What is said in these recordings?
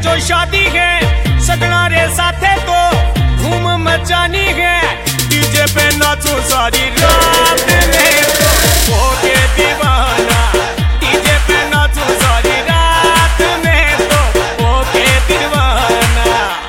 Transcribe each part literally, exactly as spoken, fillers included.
जो शादी है सगड़ा रे साथे तो धूम मचानी है। डीजे पे नाचो सारी रात में तो हो के दीवाना। डीजे पे नाचो सारी रात में तो हो के दीवाना।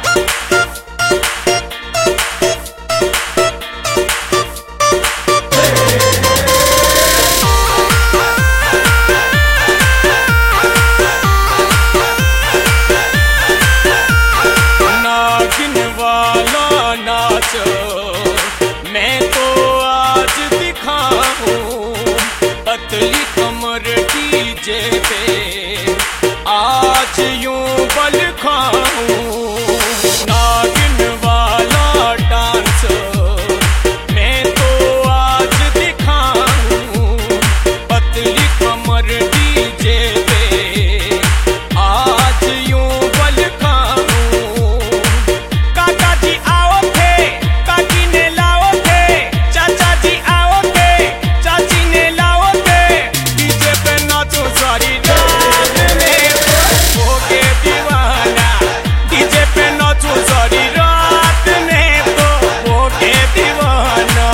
नागिन वाला नाच मैं तो आज दिखाऊं। पतली कमर डीजे पे आज यूं बल खाऊं। नागिन वाला डांस मैं तो आज दिखाऊं। पतली कमर डीजे पे आज यूं बल खाऊं। काका जी आओ थे, काकी ने लाओ थे, चाचा जी आओ थे, चाची ने लाओ थे। डीजे पे नाचो सारी रात में तो हो के दीवाना। डीजे पे नाचो सारी रात में तो हो के दीवाना।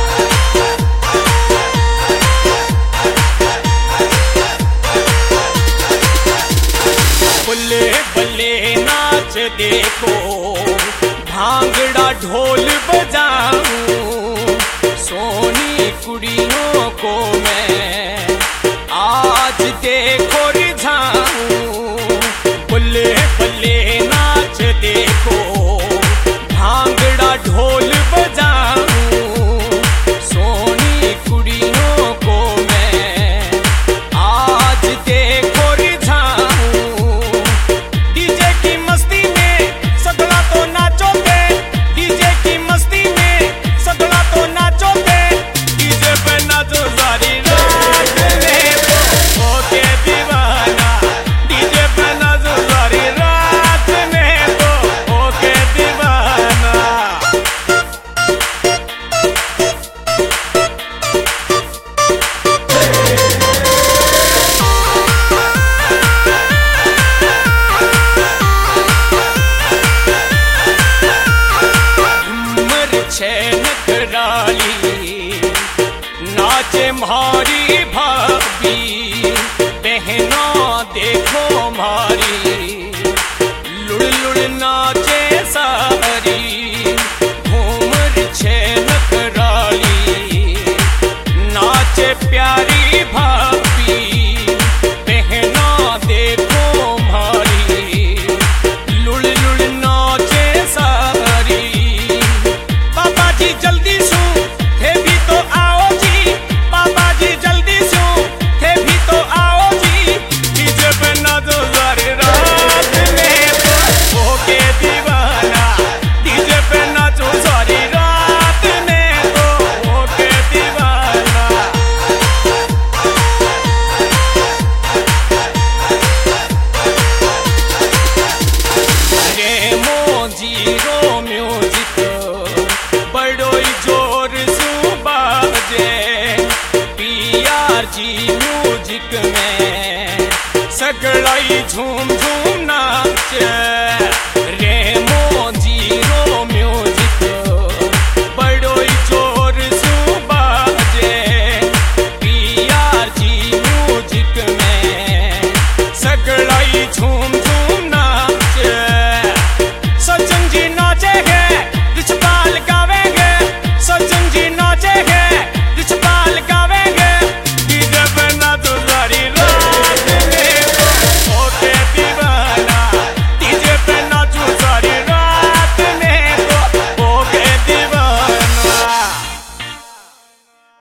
बल्ले बल्ले नाच देखो, भांगड़ा ढोल बजाऊं। सोनी कुड़ियों को मैं आज देखो रिझाऊं। बल्ले बल्ले नाच देखो, भांगड़ा ढोल बजाऊं। सोनी कुड़ियों को मैं आज देखो रिझाऊं। डीजे की मस्ती में सगड़ा तो नाचोगे। डीजे की मस्ती में सगड़ा तो नाचोगे। डीजे पे नाचो सारी रात में तो हो के दीवाना। डीजे पे नाचो सारी रात में तो हो के दीवाना। उम्र छेनक राली नाचे म्हारी भाभी। बहना देखो म्हारी लुड़ लुड़ नाचे सारी। उम्र छेनक राली नाचे प्यारी भाभी। बहना देखो म्हारी लुड़ लुड़ नाचे सारी। पापा जी जल्दी सू थे भी तो आओ जी। पापा जी जल्दी सू थे भी तो आओ जी। डीजे पे नाचो सारी रात में तो हो के दीवाना। डीजे पे नाचो सारी रात में तो हो के दीवाना। रेमो जीरो म्यूजिक बड़ो ही जोर सु बाजे। पीआर जी म्यूजिक में सगड़ा ही झूम झूम नाचे।